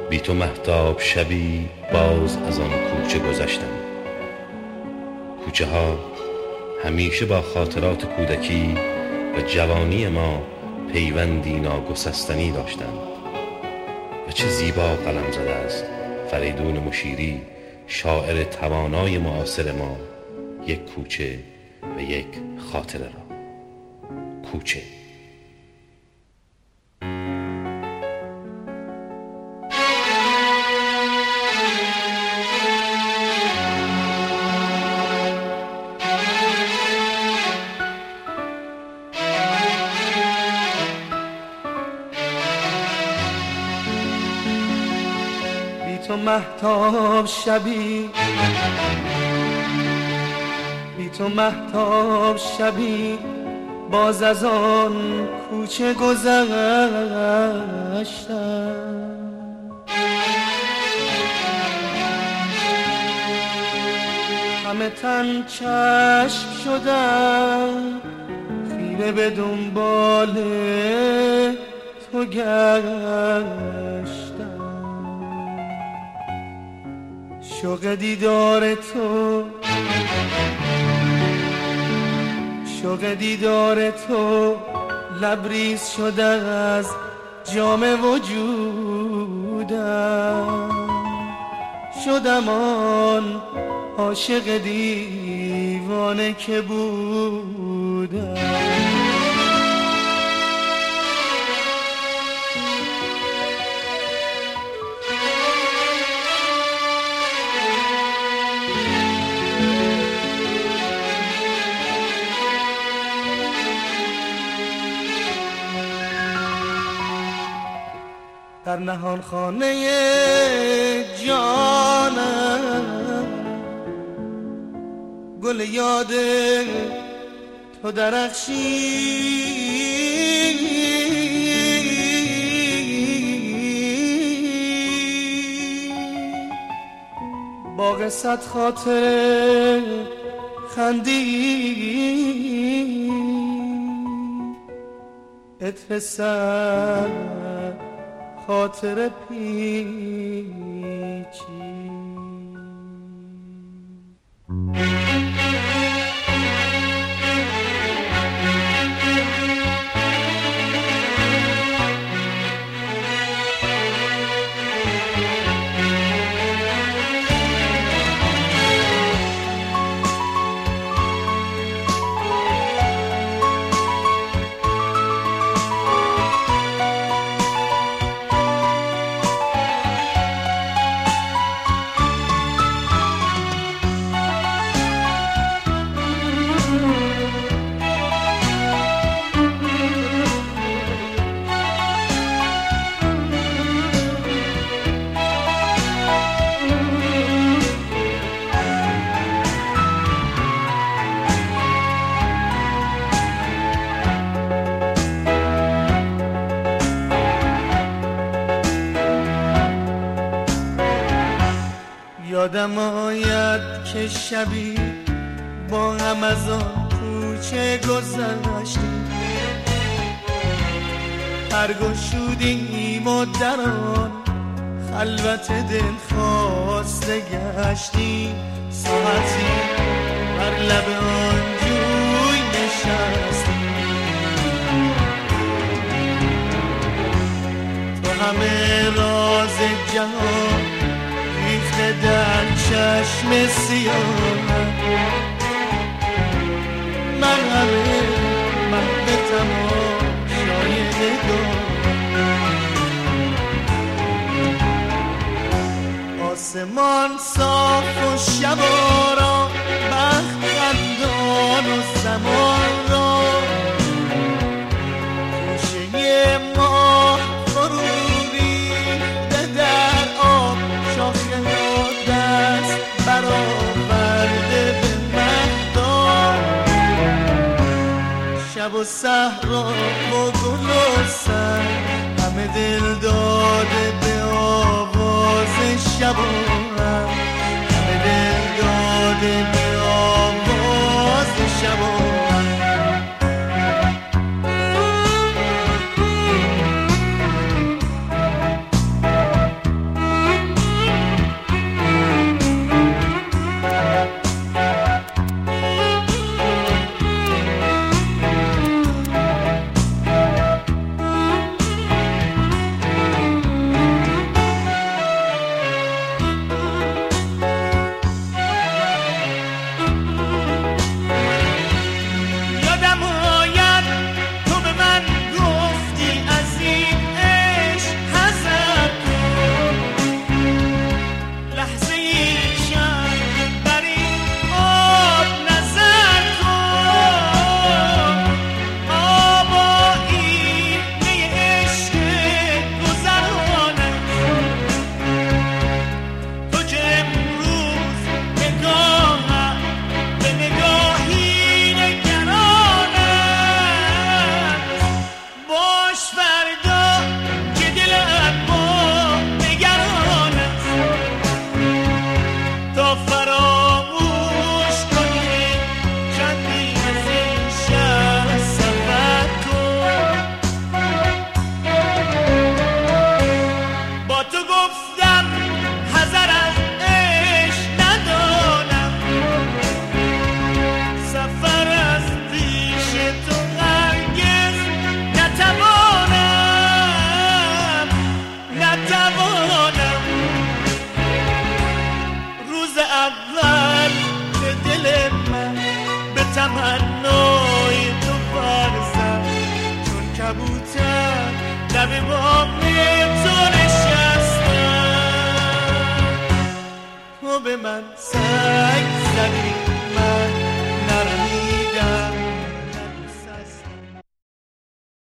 بی تو مهتاب شبی باز از آن کوچه گذشتم. کوچه ها همیشه با خاطرات کودکی و جوانی ما پیوندی ناگسستنی داشتند و چه زیبا قلم زده است فریدون مشیری، شاعر توانای معاصر ما، یک کوچه و یک خاطره را. کوچه. تو مهتاب شبی، بی تو مهتاب شبی باز از آن کوچه گذشتم. همه تن چشم شدم، خیره به دنبال تو گشتم. شوق دیدار تو، شوق دیدار تو لبریز شده از جام وجودم. شدم آن عاشق دیوانه که بودم. در نهان خانه جانم گل یاد تو درخشید. باغ صد خاطر خندید، عطر صد خاطر پیچید. یادم آید که شبی با هم از آن کوچه گذشتیم، پرگشودیم و در آن خلوت دل خواسته گشتیم. ساعتی بر لب آن جوی نشستیم، تو همه راز جهان ریخته در چشم سیاه، من همه محو تماشای نگاه. آسمان صاف و شب آرام، بخت خندان و زمان را گوشه ماه فرو ریخته در آب، شاخه ها دست برآورده به مهتاب. شب و صحرا و گل و سر همه دل داده به آواز شب و همه دل داده به آواز شب و کبوتر لب باغ تو نشستن، تو به من سنگ زدی